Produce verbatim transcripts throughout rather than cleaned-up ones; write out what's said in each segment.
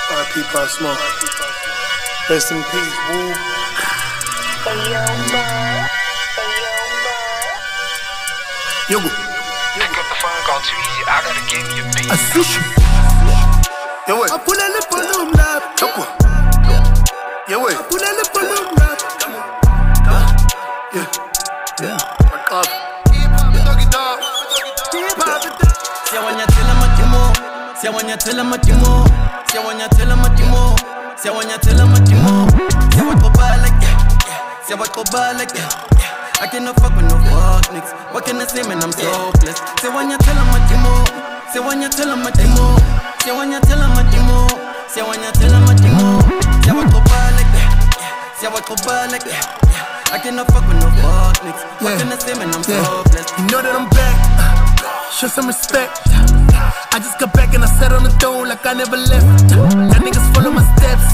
R I P Pop Smoke. Rest in peace, woo. Yo, I got the phone call too easy. I gotta give you a beat. I see you. Yo, wait. I put a lip on them lap. Come on. Yo, wait. I put a lip on them lap. Yeah. Yeah. Fuck off. Se wanyatela matimo, se wanyatela matimo, se wanyatela matimo, se wanyatela matimo, se wakobala, se wakobala. I cannot fuck with no fuck niggas. What can I say, man? I'm so blessed. Se wanyatela matimo, se wanyatela matimo, se wanyatela matimo, se wanyatela matimo, se wakobala, se wakobala. I cannot fuck with no fuck niggas. What can I say, man? I'm so blessed. You know that I'm back. Show some respect. I just got back and I sat on the throne like I never left. Y'all niggas follow my steps.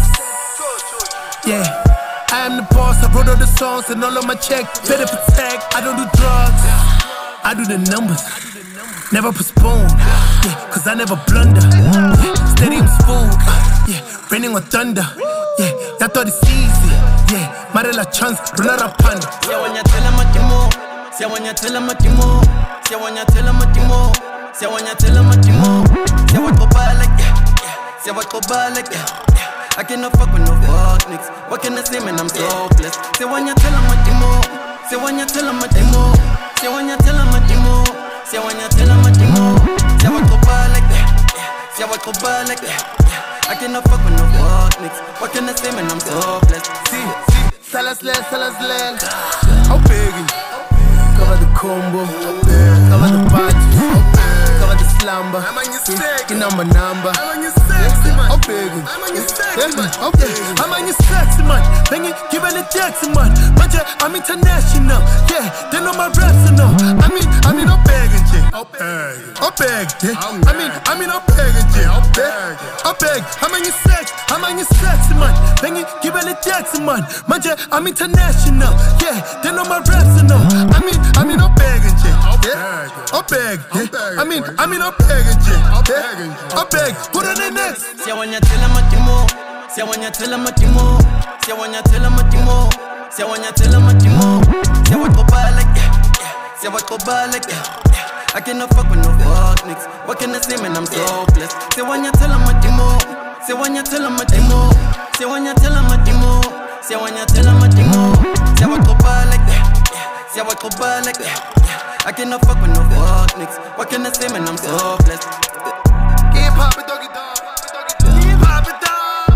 Yeah, I am the boss. I wrote all the songs and all of my checks. Better protect. I don't do drugs. I do the numbers. Never postpone. Yeah, cause I never blunder. Yeah, steady and smooth. Yeah, raining on thunder. Yeah, y'all thought it's easy. Yeah, Marilla chance, run out of panda. Se wanyatela matimo, se wanyatela matimo, se wanyatela matimo, se wanyatela matimo, se wakobala, se wakobala. I cannot fuck with no fuck niggas. What can I say, man? I'm so blessed. Se wanyatela matimo, se wanyatela matimo, se wanyatela matimo, se wanyatela matimo, se wakobala, se wakobala. I cannot fuck with no fuck niggas. What can I say, man? I'm so blessed. See, see, Salaslen, Salaslen. I'm begging. Cover the combo, cover the party, cover the slumber. You know my number. I'm begging. I'm begging. I'm on your sexy man. Banging, give it a Jackson man. Man, I'm international. Yeah, they know my raps enough. I mean, I mean, I'm begging, yeah. I'm begging. I'm begging. I mean, I mean, I'm begging, yeah. I'm begging. I'm begging. I'm on your sex. I'm on your sexy man. Banging, give it a Jackson man. Man, I'm international. Yeah, they know my raps enough. I mean, I mean, I'm begging, yeah. I'm begging. I mean, I mean, I'm begging, yeah. I'm begging. Put on the next. Se wanyatela matimo, se wanyatela matimo, se wanyatela matimo, se wanyatela matimo, se wakobala, se wakobala. I cannot fuck with no fuck niggas. What can I say, man? I'm so blessed. Se wanyatela matimo, se wanyatela matimo, se wanyatela matimo, se wanyatela matimo, se wakobala, se wakobala. I cannot fuck with no fuck niggas. What can I say, man? I'm so blessed. Keep poppin' doggy dog. Keep poppin' dog.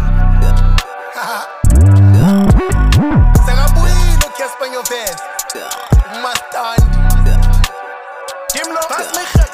Sarabui, no kiss on your vest. Mustang. Jim Lo, pass me.